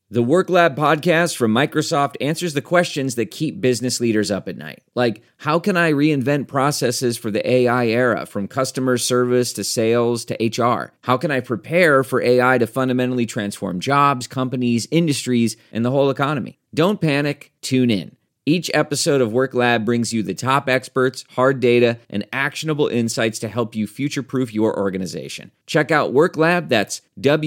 The Work Lab podcast from Microsoft answers the questions that keep business leaders up at night. Like, how can I reinvent processes for the AI era, from customer service to sales to HR? How can I prepare for AI to fundamentally transform jobs, companies, industries, and the whole economy? Don't panic, tune in. Each episode of Work Lab brings you the top experts, hard data, and actionable insights to help you future-proof your organization. Check out Work Lab, that's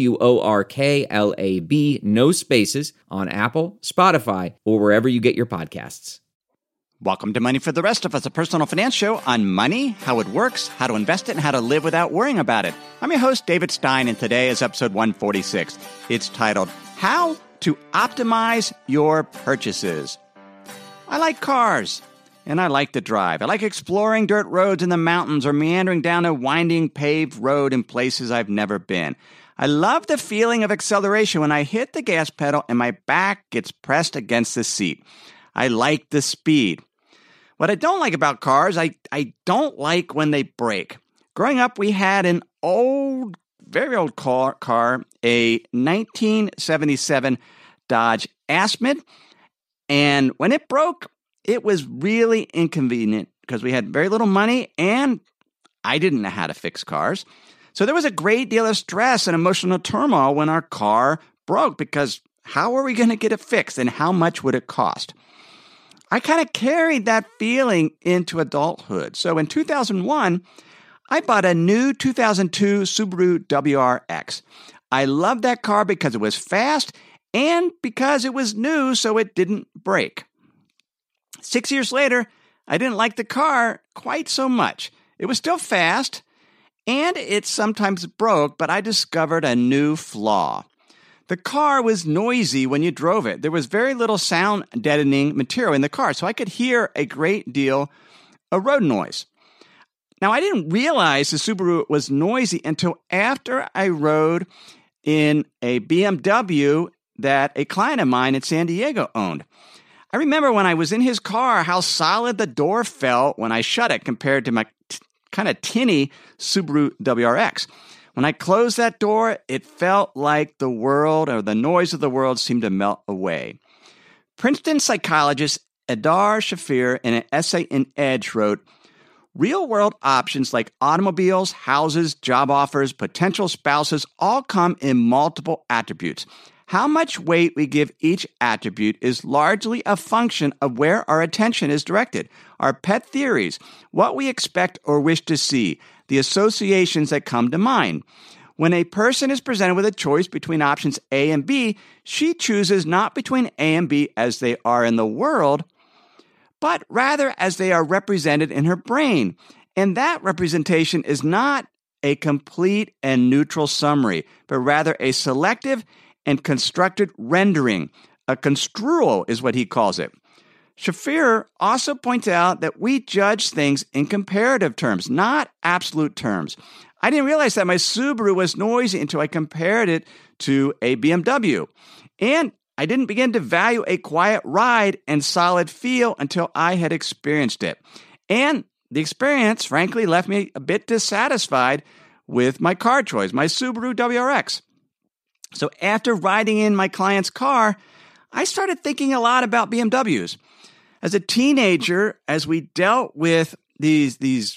WORKLAB, no spaces, on Apple, Spotify, or wherever you get your podcasts. Welcome to Money for the Rest of Us, a personal finance show on money, how it works, how to invest it, and how to live without worrying about it. I'm your host, David Stein, and today is episode 146. It's titled, How to Optimize Your Purchases. I like cars, and I like to drive. I like exploring dirt roads in the mountains or meandering down a winding paved road in places I've never been. I love the feeling of acceleration when I hit the gas pedal and my back gets pressed against the seat. I like the speed. What I don't like about cars, I don't like when they break. Growing up, we had an very old car, a 1977 Dodge Aspen. And when it broke, it was really inconvenient because we had very little money and I didn't know how to fix cars. So there was a great deal of stress and emotional turmoil when our car broke because how are we going to get it fixed and how much would it cost? I kind of carried that feeling into adulthood. So in 2001, I bought a new 2002 Subaru WRX. I loved that car because it was fast and because it was new, so it didn't break. 6 years later, I didn't like the car quite so much. It was still fast, and it sometimes broke, but I discovered a new flaw. The car was noisy when you drove it. There was very little sound deadening material in the car, so I could hear a great deal of road noise. Now, I didn't realize the Subaru was noisy until after I rode in a BMW that a client of mine in San Diego owned. I remember when I was in his car how solid the door felt when I shut it compared to my kind of tinny Subaru WRX. When I closed that door, it felt like the world or the noise of the world seemed to melt away. Princeton psychologist Adar Shafir, in an essay in Edge, wrote, real-world options like automobiles, houses, job offers, potential spouses all come in multiple attributes. How much weight we give each attribute is largely a function of where our attention is directed, our pet theories, what we expect or wish to see, the associations that come to mind. When a person is presented with a choice between options A and B, she chooses not between A and B as they are in the world, but rather as they are represented in her brain. And that representation is not a complete and neutral summary, but rather a selective and constructed rendering. A construal is what he calls it. Shafir also points out that we judge things in comparative terms, not absolute terms. I didn't realize that my Subaru was noisy until I compared it to a BMW. And I didn't begin to value a quiet ride and solid feel until I had experienced it. And the experience, frankly, left me a bit dissatisfied with my car choice, my Subaru WRX. So after riding in my client's car, I started thinking a lot about BMWs. As a teenager, as we dealt with the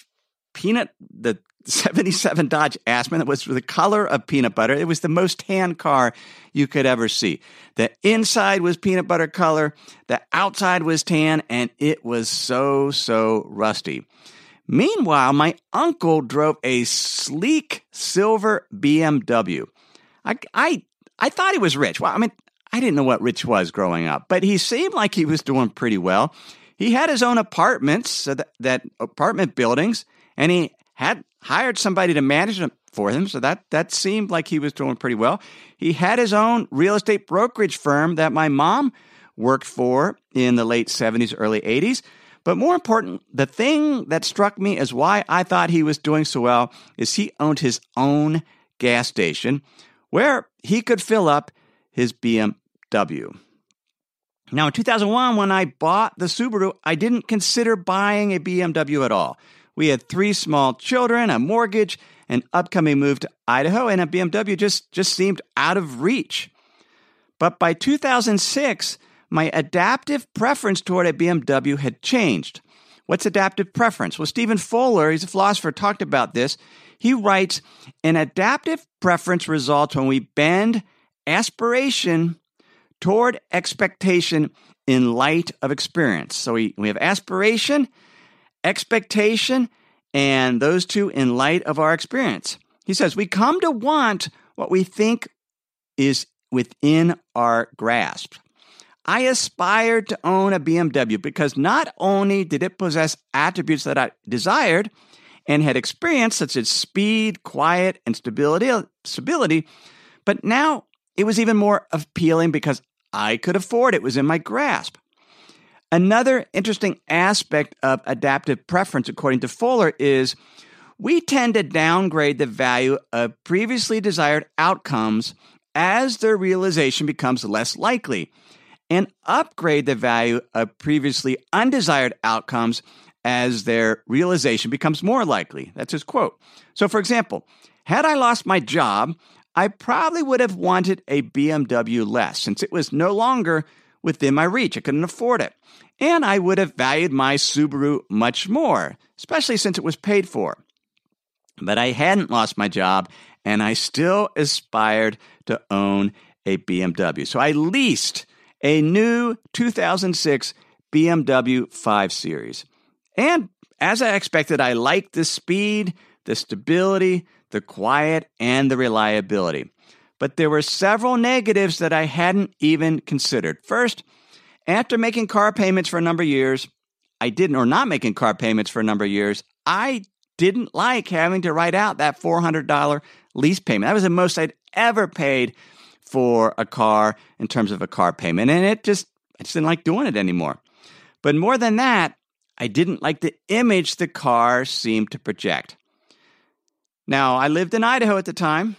77 Dodge Aspen that was the color of peanut butter, it was the most tan car you could ever see. The inside was peanut butter color, the outside was tan, and it was so rusty. Meanwhile, my uncle drove a sleek silver BMW. I thought he was rich. Well, I mean, I didn't know what rich was growing up, but he seemed like he was doing pretty well. He had his own apartments, so that apartment buildings, and he had hired somebody to manage them for him, so that seemed like he was doing pretty well. He had his own real estate brokerage firm that my mom worked for in the late 70s, early 80s. But more important, the thing that struck me as why I thought he was doing so well is he owned his own gas station where he could fill up his BMW. Now, in 2001, when I bought the Subaru, I didn't consider buying a BMW at all. We had 3 small children, a mortgage, an upcoming move to Idaho, and a BMW just seemed out of reach. But by 2006, my adaptive preference toward a BMW had changed. What's adaptive preference? Well, Stephen Fuller, he's a philosopher, talked about this. He writes, an adaptive preference results when we bend aspiration toward expectation in light of experience. So we have aspiration, expectation, and those two in light of our experience. He says, we come to want what we think is within our grasp. I aspired to own a BMW because not only did it possess attributes that I desired and had experienced, such as speed, quiet, and stability, but now it was even more appealing because I could afford it. It was in my grasp. Another interesting aspect of adaptive preference, according to Fuller, is we tend to downgrade the value of previously desired outcomes as their realization becomes less likely, and upgrade the value of previously undesired outcomes as their realization becomes more likely. That's his quote. So, for example, had I lost my job, I probably would have wanted a BMW less, since it was no longer within my reach. I couldn't afford it. And I would have valued my Subaru much more, especially since it was paid for. But I hadn't lost my job, and I still aspired to own a BMW. So I leased a new 2006 BMW 5 Series. And as I expected, I liked the speed, the stability, the quiet, and the reliability. But there were several negatives that I hadn't even considered. First, after making car payments for a number of years, I didn't like having to write out that $400 lease payment. That was the most I'd ever paid for a car in terms of a car payment. And I just didn't like doing it anymore. But more than that, I didn't like the image the car seemed to project. Now, I lived in Idaho at the time,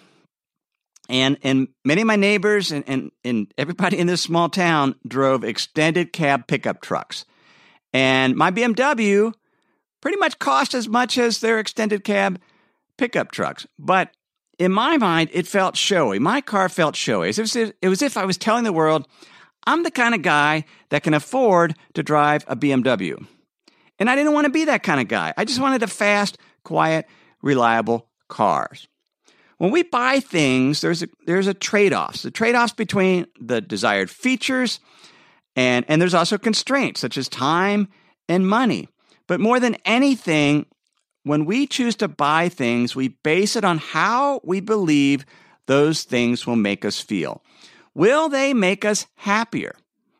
and many of my neighbors and everybody in this small town drove extended cab pickup trucks. And my BMW pretty much cost as much as their extended cab pickup trucks. But in my mind, it felt showy. My car felt showy. It was as if I was telling the world, I'm the kind of guy that can afford to drive a BMW. And I didn't want to be that kind of guy. I just wanted a fast, quiet, reliable cars. When we buy things, there's a trade-offs. The trade-offs between the desired features and there's also constraints such as time and money. But more than anything, when we choose to buy things, we base it on how we believe those things will make us feel. Will they make us happier?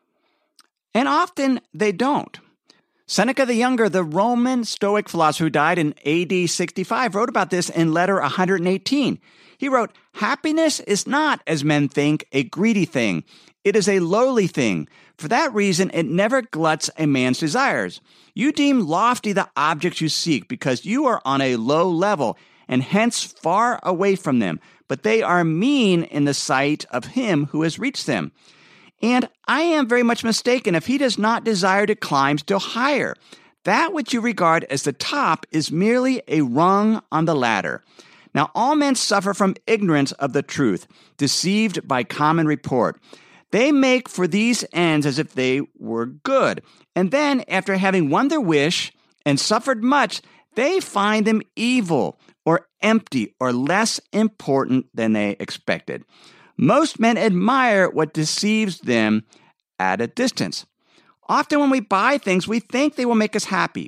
And often they don't. Seneca the Younger, the Roman Stoic philosopher who died in AD 65, wrote about this in letter 118. He wrote, happiness is not, as men think, a greedy thing. It is a lowly thing. For that reason, it never gluts a man's desires. You deem lofty the objects you seek because you are on a low level and hence far away from them, but they are mean in the sight of him who has reached them. And I am very much mistaken if he does not desire to climb still higher. That which you regard as the top is merely a rung on the ladder. Now all men suffer from ignorance of the truth, deceived by common report. They make for these ends as if they were good. And then, after having won their wish and suffered much, they find them evil or empty or less important than they expected. Most men admire what deceives them at a distance. Often when we buy things, we think they will make us happy.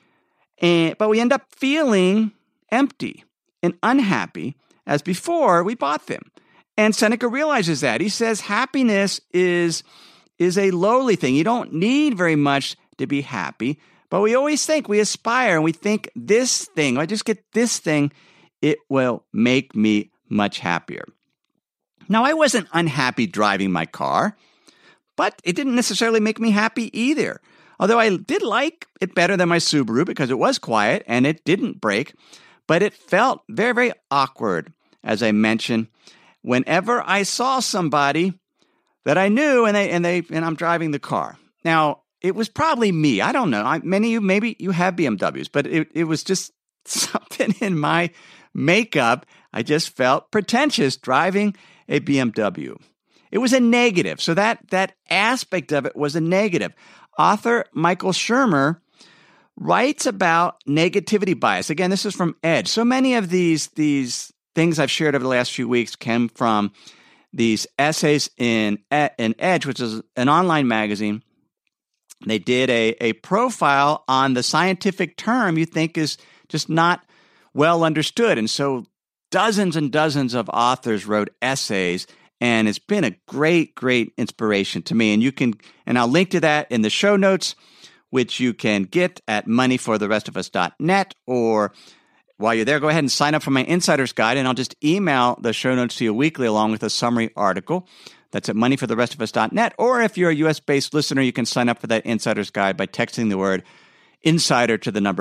But we end up feeling empty and unhappy as before we bought them. And Seneca realizes that. He says happiness is a lowly thing. You don't need very much to be happy, but we always think, we aspire, and we think this thing, if I just get this thing, it will make me much happier. Now, I wasn't unhappy driving my car, but it didn't necessarily make me happy either. Although I did like it better than my Subaru because it was quiet and it didn't break, but it felt very, very awkward, as I mentioned, whenever I saw somebody that I knew and I'm driving the car. Now, it was probably me. I don't know. Many of you, maybe you have BMWs, but it was just something in my makeup. I just felt pretentious driving a BMW. It was a negative. So that aspect of it was a negative. Author Michael Shermer writes about negativity bias. Again, this is from Edge. So many of these things I've shared over the last few weeks came from these essays in Edge, which is an online magazine. They did a profile on the scientific term you think is just not well understood. And so dozens and dozens of authors wrote essays, and it's been a great, great inspiration to me. And I'll link to that in the show notes, which you can get at moneyfortherestofus.net, or while you're there, go ahead and sign up for my Insider's Guide, and I'll just email the show notes to you weekly along with a summary article. That's at moneyfortherestofus.net. Or if you're a U.S.-based listener, you can sign up for that Insider's Guide by texting the word Insider to the number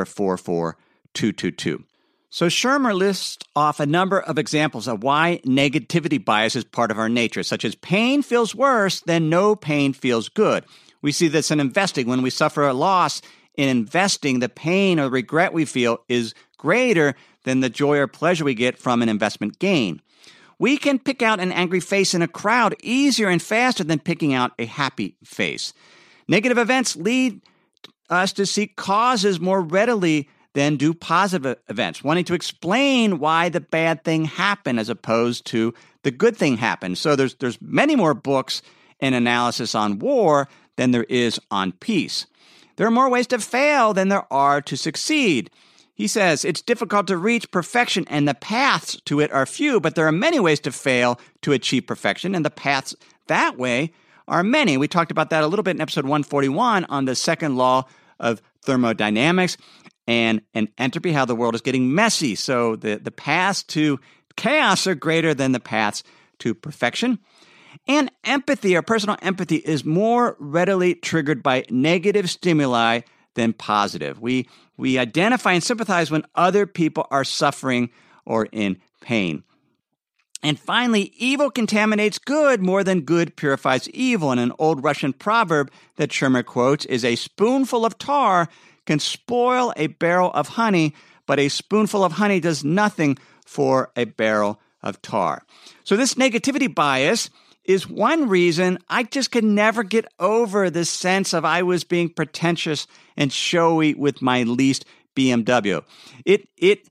44222. So Shermer lists off a number of examples of why negativity bias is part of our nature, such as pain feels worse than no pain feels good. We see this in investing. When we suffer a loss in investing, the pain or regret we feel is greater than the joy or pleasure we get from an investment gain. We can pick out an angry face in a crowd easier and faster than picking out a happy face. Negative events lead us to seek causes more readily than do positive events, wanting to explain why the bad thing happened as opposed to the good thing happened. So there's many more books and analysis on war than there is on peace. There are more ways to fail than there are to succeed. He says it's difficult to reach perfection and the paths to it are few, but there are many ways to fail to achieve perfection, and the paths that way are many. We talked about that a little bit in episode 141 on the second law of thermodynamics and entropy, how the world is getting messy. So the paths to chaos are greater than the paths to perfection. And empathy, or personal empathy, is more readily triggered by negative stimuli than positive. We identify and sympathize when other people are suffering or in pain. And finally, evil contaminates good more than good purifies evil. And an old Russian proverb that Shermer quotes is, a spoonful of tar can spoil a barrel of honey, but a spoonful of honey does nothing for a barrel of tar. So this negativity bias is one reason I just could never get over this sense of I was being pretentious and showy with my leased BMW. It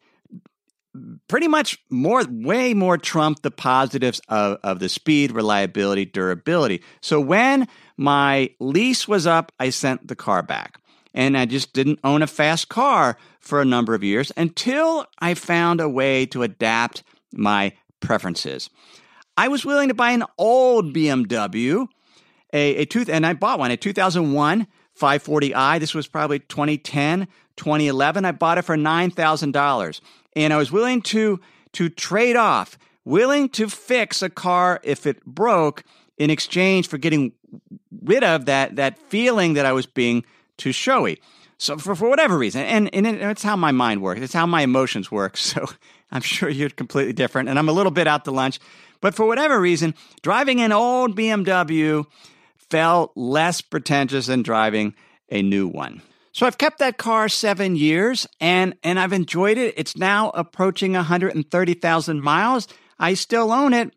pretty much way more trumped the positives of the speed, reliability, durability. So when my lease was up, I sent the car back. And I just didn't own a fast car for a number of years until I found a way to adapt my preferences. I was willing to buy an old BMW, and I bought one, a 2001 540i. This was probably 2010, 2011. I bought it for $9,000. And I was willing to trade off, willing to fix a car if it broke in exchange for getting rid of that feeling that I was being too showy. So for whatever reason, and it's how my mind works. It's how my emotions work. So I'm sure you're completely different, and I'm a little bit out to lunch. But for whatever reason, driving an old BMW felt less pretentious than driving a new one. So I've kept that car 7 years, and I've enjoyed it. It's now approaching 130,000 miles. I still own it.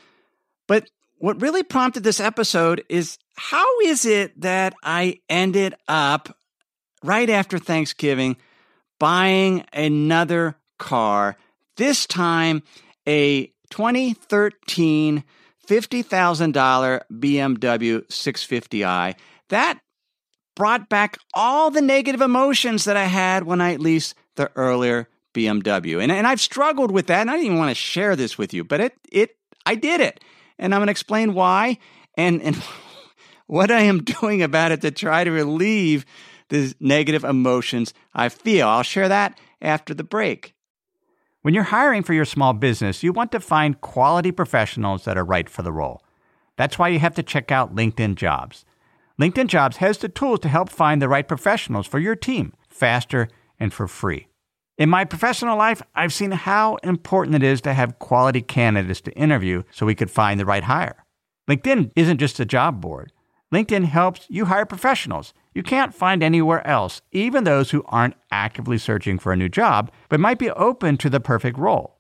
But what really prompted this episode is, how is it that I ended up, right after Thanksgiving, buying another car, this time a 2013 $50,000 BMW 650i. That brought back all the negative emotions that I had when I leased the earlier BMW. And I've struggled with that, and I didn't even want to share this with you, but I did it. And I'm going to explain why and what I am doing about it to try to relieve the negative emotions I feel. I'll share that after the break. When you're hiring for your small business, you want to find quality professionals that are right for the role. That's why you have to check out LinkedIn Jobs. LinkedIn Jobs has the tools to help find the right professionals for your team faster and for free. In my professional life, I've seen how important it is to have quality candidates to interview so we could find the right hire. LinkedIn isn't just a job board. LinkedIn helps you hire professionals you can't find anywhere else, even those who aren't actively searching for a new job, but might be open to the perfect role.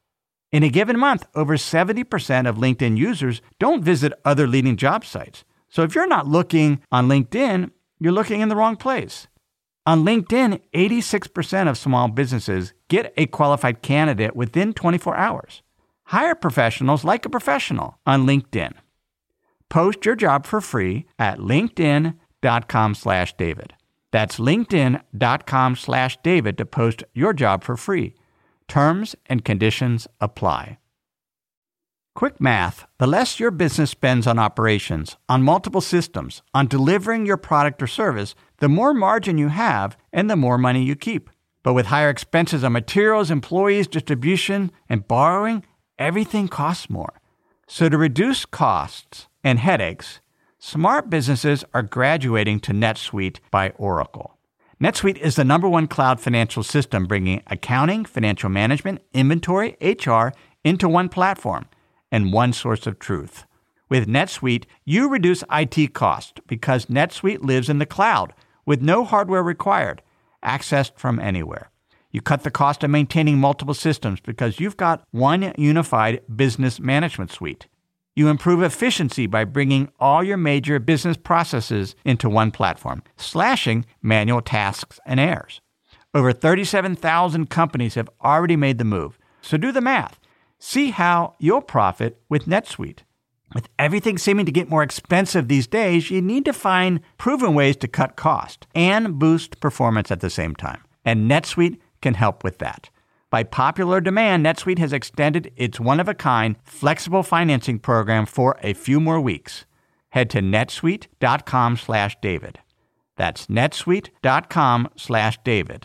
In a given month, over 70% of LinkedIn users don't visit other leading job sites. So if you're not looking on LinkedIn, you're looking in the wrong place. On LinkedIn, 86% of small businesses get a qualified candidate within 24 hours. Hire professionals like a professional on LinkedIn. Post your job for free at linkedin.com/David. That's linkedin.com/David to post your job for free. Terms and conditions apply. Quick math: the less your business spends on operations, on multiple systems, on delivering your product or service, the more margin you have and the more money you keep. But with higher expenses on materials, employees, distribution, and borrowing, everything costs more. So to reduce costs and headaches, smart businesses are graduating to NetSuite by Oracle. NetSuite is the #1 cloud financial system, bringing accounting, financial management, inventory, HR into one platform and one source of truth. With NetSuite, you reduce IT costs because NetSuite lives in the cloud with no hardware required, accessed from anywhere. You cut the cost of maintaining multiple systems because you've got one unified business management suite. You improve efficiency by bringing all your major business processes into one platform, slashing manual tasks and errors. Over 37,000 companies have already made the move. So do the math. See how you'll profit with NetSuite. With everything seeming to get more expensive these days, you need to find proven ways to cut cost and boost performance at the same time. And NetSuite can help with that. By popular demand, NetSuite has extended its one-of-a-kind flexible financing program for a few more weeks. Head to netsuite.com/David. That's netsuite.com/David.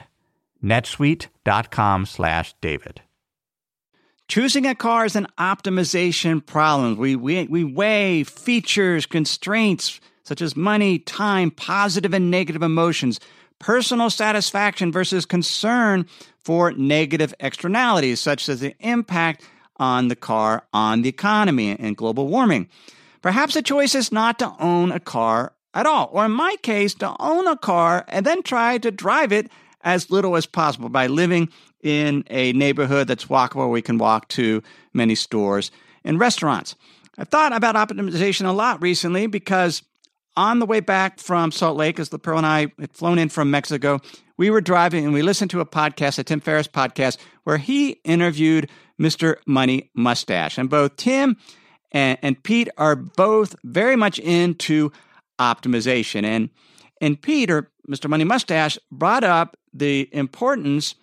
netsuite.com/David. Choosing a car is an optimization problem. We weigh features, constraints, such as money, time, positive and negative emotions, personal satisfaction versus concern for negative externalities, such as the impact on the car, on the economy, and global warming. Perhaps the choice is not to own a car at all, or in my case, to own a car and then try to drive it as little as possible by living in a neighborhood that's walkable, where we can walk to many stores and restaurants. I've thought about optimization a lot recently because on the way back from Salt Lake, as Pearl and I had flown in from Mexico, we were driving and we listened to a podcast, a Tim Ferriss podcast, where he interviewed Mr. Money Mustache. And both Tim and Pete are both very much into optimization. And Pete, or Mr. Money Mustache, brought up the importance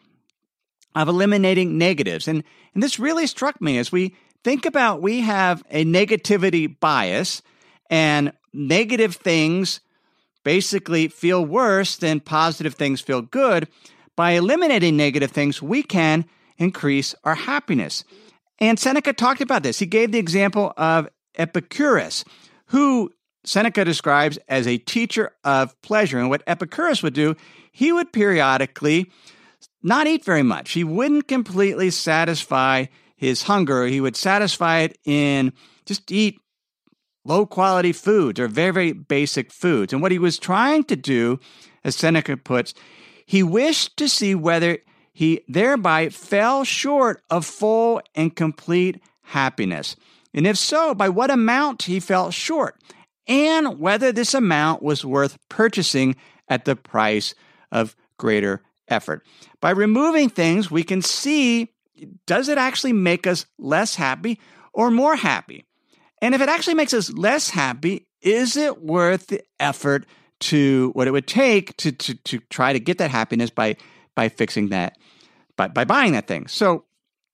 of eliminating negatives. And this really struck me as we think about, we have a negativity bias, and negative things basically feel worse than positive things feel good. By eliminating negative things, we can increase our happiness. And Seneca talked about this. He gave the example of Epicurus, who Seneca describes as a teacher of pleasure. And what Epicurus would do, he would periodically not eat very much. He wouldn't completely satisfy his hunger. He would satisfy it in just eat low-quality foods or very, very basic foods. And what he was trying to do, as Seneca puts, he wished to see whether he thereby fell short of full and complete happiness. And if so, by what amount he fell short, and whether this amount was worth purchasing at the price of greater effort. By removing things, we can see, does it actually make us less happy or more happy? And if it actually makes us less happy, is it worth the effort to what it would take to try to get that happiness by fixing that, by buying that thing? So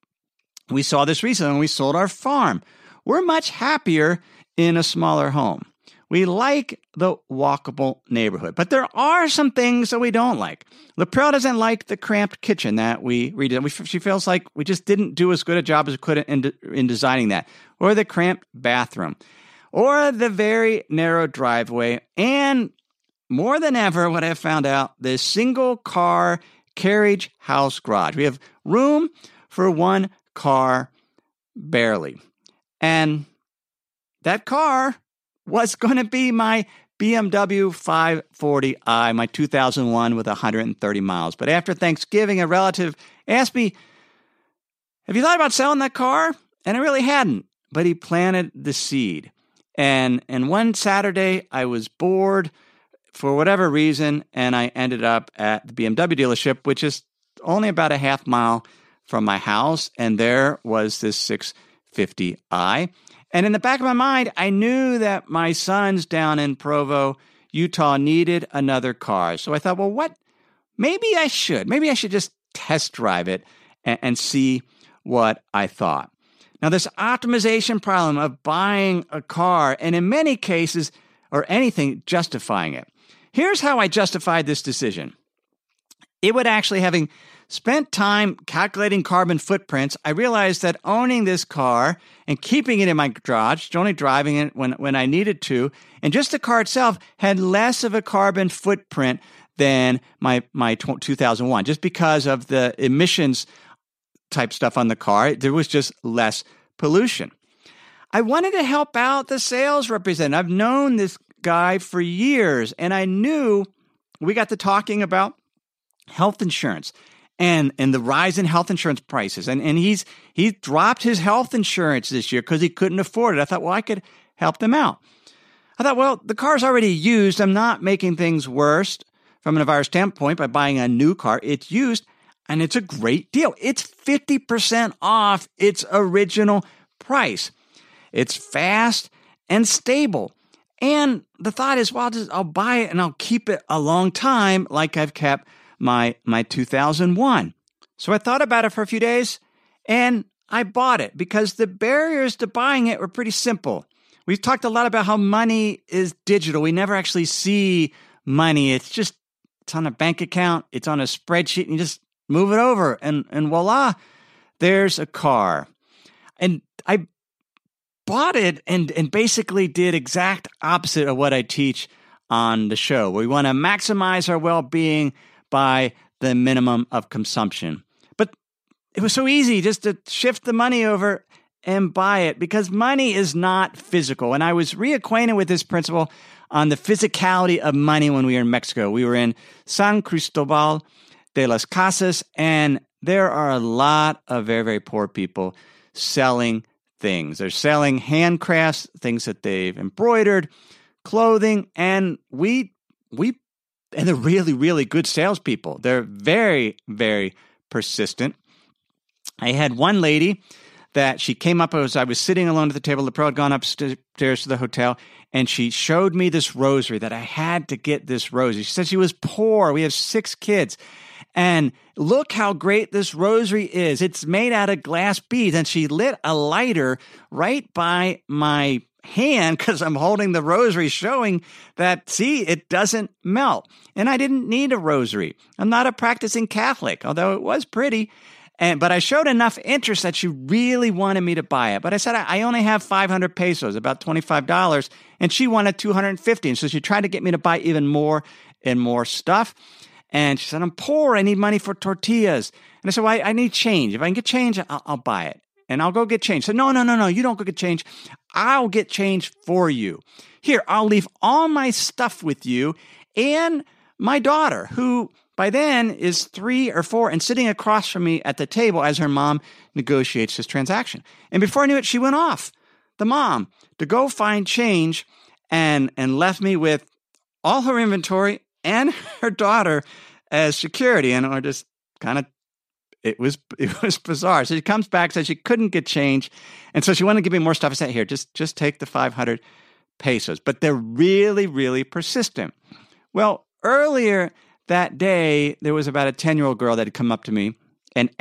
we saw this recently when we sold our farm. We're much happier in a smaller home. We like the walkable neighborhood, but there are some things that we don't like. LaPrelle doesn't like the cramped kitchen that we redid. She feels like we just didn't do as good a job as we could in designing that, or the cramped bathroom, or the very narrow driveway, and more than ever, what I've found out, the single car carriage house garage. We have room for one car, barely. And that car was going to be my BMW 540i, my 2001 with 130 miles. But after Thanksgiving, a relative asked me, have you thought about selling that car? And I really hadn't, but he planted the seed. And one Saturday, I was bored for whatever reason, and I ended up at the BMW dealership, which is only about a half mile from my house, and there was this 650i. And in the back of my mind, I knew that my sons down in Provo, Utah, needed another car. So I thought, well, maybe I should just test drive it and see what I thought. Now, this optimization problem of buying a car, and in many cases, or anything, justifying it. Here's how I justified this decision. It would actually, having spent time calculating carbon footprints, I realized that owning this car and keeping it in my garage, only driving it when I needed to, and just the car itself had less of a carbon footprint than my 2001, just because of the emissions type stuff on the car. There was just less pollution. I wanted to help out the sales representative. I've known this guy for years, and I knew we got to talking about health insurance and the rise in health insurance prices. And he dropped his health insurance this year because he couldn't afford it. I thought, well, I could help them out. I thought, well, the car's already used. I'm not making things worse from an environmental standpoint by buying a new car. It's used, and it's a great deal. It's 50% off its original price. It's fast and stable. And the thought is, well, I'll buy it and I'll keep it a long time like I've kept my 2001. So I thought about it for a few days and I bought it because the barriers to buying it were pretty simple. We've talked a lot about how money is digital. We never actually see money. It's on a bank account. It's on a spreadsheet and you just move it over and voila, there's a car. And I bought it and basically did exact opposite of what I teach on the show. We want to maximize our well-being by the minimum of consumption. But it was so easy just to shift the money over and buy it because money is not physical. And I was reacquainted with this principle on the physicality of money when we were in Mexico. We were in San Cristobal de las Casas, and there are a lot of very, very poor people selling things. They're selling handcrafts, things that they've embroidered, clothing, and they're really, really good salespeople. They're very, very persistent. I had one lady that she came up as I was sitting alone at the table. The pro had gone upstairs to the hotel, and she showed me this rosary that I had to get this rosary. She said she was poor. We have 6 kids. And look how great this rosary is. It's made out of glass beads. And she lit a lighter right by my hand because I'm holding the rosary, showing that, see, it doesn't melt. And I didn't need a rosary. I'm not a practicing Catholic, although it was pretty. But I showed enough interest that she really wanted me to buy it. But I said, I only have 500 pesos, about $25. And she wanted 250. And so she tried to get me to buy even more and more stuff. And she said, I'm poor. I need money for tortillas. And I said, well, I need change. If I can get change, I'll buy it. And I'll go get change. She said, no, you don't go get change. I'll get change for you. Here, I'll leave all my stuff with you and my daughter, who by then is 3 or 4 and sitting across from me at the table as her mom negotiates this transaction. And before I knew it, she went off, the mom, to go find change and left me with all her inventory and her daughter as security. And or just kind of, it was bizarre. So she comes back, says she couldn't get change. And so she wanted to give me more stuff. I said, here, just take the 500 pesos. But they're really, really persistent. Well, earlier that day, there was about a 10-year-old girl that had come up to me and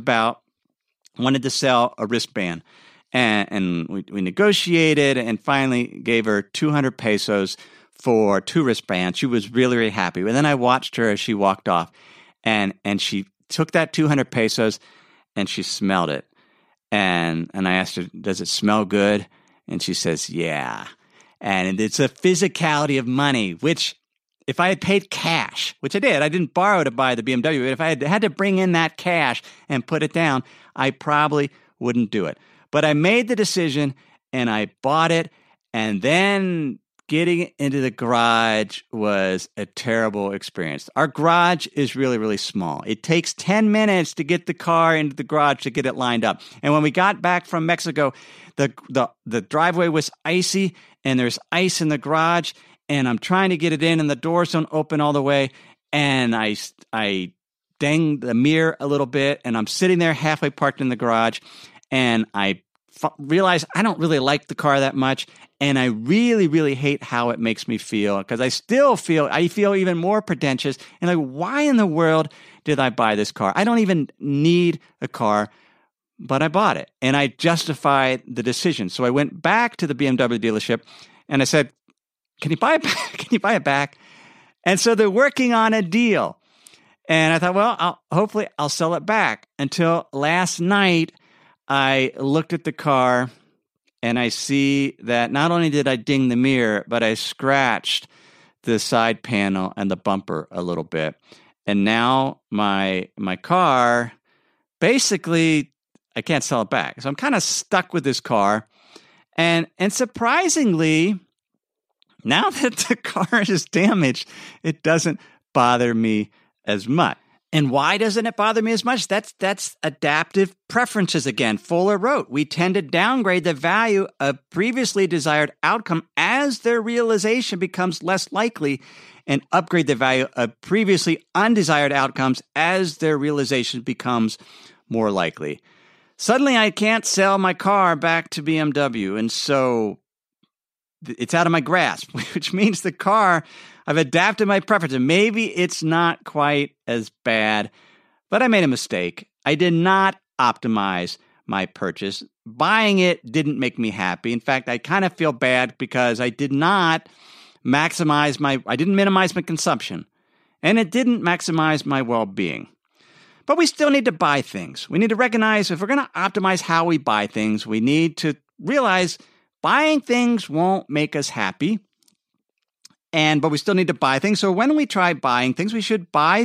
wanted to sell a wristband. And we negotiated and finally gave her 200 pesos for 2 wristbands. She was really, really happy. And then I watched her as she walked off, and she took that 200 pesos and she smelled it. And I asked her, does it smell good? And she says, yeah. And it's a physicality of money, which if I had paid cash, which I did, I didn't borrow to buy the BMW, but if I had to bring in that cash and put it down, I probably wouldn't do it. But I made the decision and I bought it, and then getting into the garage was a terrible experience. Our garage is really, really small. It takes 10 minutes to get the car into the garage to get it lined up. And when we got back from Mexico, the driveway was icy and there's ice in the garage, and I'm trying to get it in and the doors don't open all the way. And I dang the mirror a little bit, and I'm sitting there halfway parked in the garage, and I realize I don't really like the car that much, and I really, really hate how it makes me feel, because I feel even more pretentious, and like, why in the world did I buy this car? I don't even need a car, but I bought it, and I justified the decision. So I went back to the BMW dealership, and I said, can you buy it back? Can you buy it back? And so they're working on a deal. And I thought, well, hopefully I'll sell it back. Until last night, I looked at the car and I see that not only did I ding the mirror, but I scratched the side panel and the bumper a little bit. And now my car, basically, I can't sell it back. So I'm kind of stuck with this car. And surprisingly, now that the car is damaged, it doesn't bother me as much. And why doesn't it bother me as much? That's adaptive preferences again. Fuller wrote, we tend to downgrade the value of previously desired outcome as their realization becomes less likely, and upgrade the value of previously undesired outcomes as their realization becomes more likely. Suddenly, I can't sell my car back to BMW, and so it's out of my grasp, which means the car, I've adapted my preferences. Maybe it's not quite as bad, but I made a mistake. I did not optimize my purchase. Buying it didn't make me happy. In fact, I kind of feel bad because I did not I didn't minimize my consumption, and it didn't maximize my well-being. But we still need to buy things. We need to recognize if we're going to optimize how we buy things, we need to realize buying things won't make us happy, but we still need to buy things. So when we try buying things, we should buy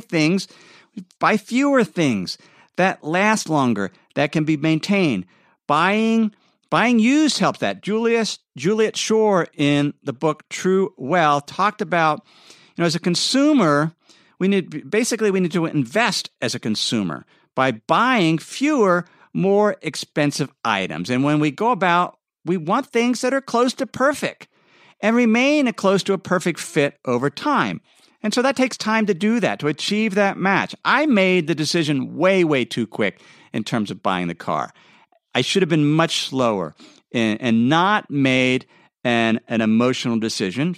fewer things that last longer, that can be maintained. Buying used helps that. Juliet Schor in the book True Wealth talked about, as a consumer, we need to invest as a consumer by buying fewer, more expensive items. And when we go about, we want things that are close to perfect and remain close to a perfect fit over time. And so that takes time to do that, to achieve that match. I made the decision way, way too quick in terms of buying the car. I should have been much slower and not made an emotional decision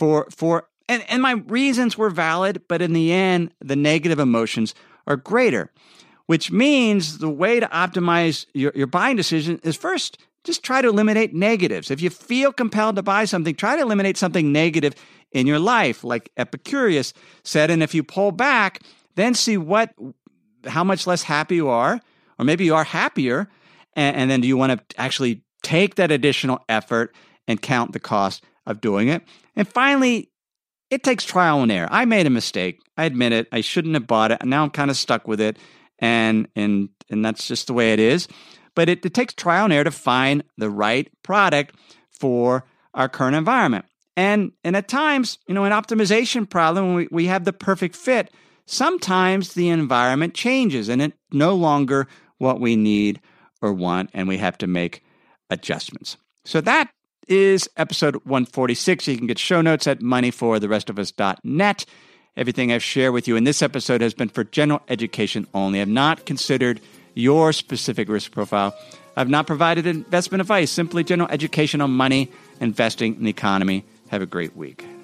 and my reasons were valid, but in the end, the negative emotions are greater, which means the way to optimize your buying decision is first, just try to eliminate negatives. If you feel compelled to buy something, try to eliminate something negative in your life, like Epicurus said. And if you pull back, then see how much less happy you are, or maybe you are happier. And then do you want to actually take that additional effort and count the cost of doing it? And finally, it takes trial and error. I made a mistake. I admit it. I shouldn't have bought it. And now I'm kind of stuck with it. And that's just the way it is. But it takes trial and error to find the right product for our current environment. And at times, an optimization problem, when we have the perfect fit, sometimes the environment changes and it's no longer what we need or want, and we have to make adjustments. So that is episode 146. You can get show notes at moneyfortherestofus.net. Everything I've shared with you in this episode has been for general education only. I've not considered your specific risk profile. I've not provided investment advice, simply general education on money, investing, and the economy. Have a great week.